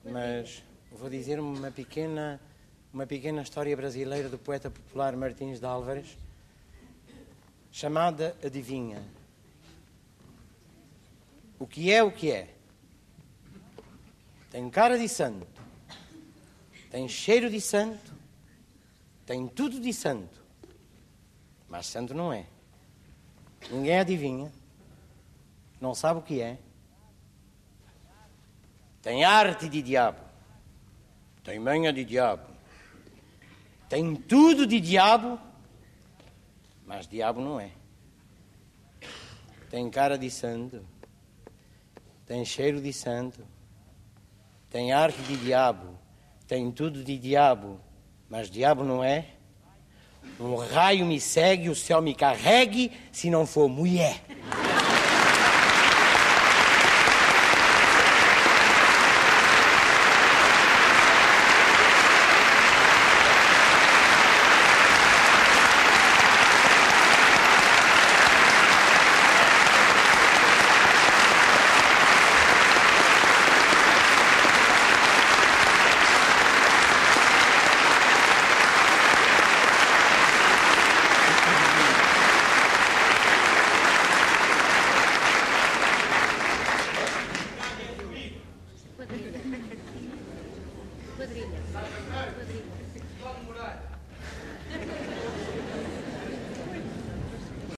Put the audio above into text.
mas vou dizer uma pequena história brasileira do poeta popular Martins de Álvares, chamada Adivinha. O que é o que é? Tem cara de santo, tem cheiro de santo, tem tudo de santo, mas santo não é. Ninguém adivinha, não sabe o que é. Tem arte de diabo, tem manha de diabo, tem tudo de diabo, mas diabo não é. Tem cara de santo, tem cheiro de santo, tem arte de diabo, tem tudo de diabo, mas diabo não é. Um raio me segue, o céu me carregue, se não for mulher. Quadrilha.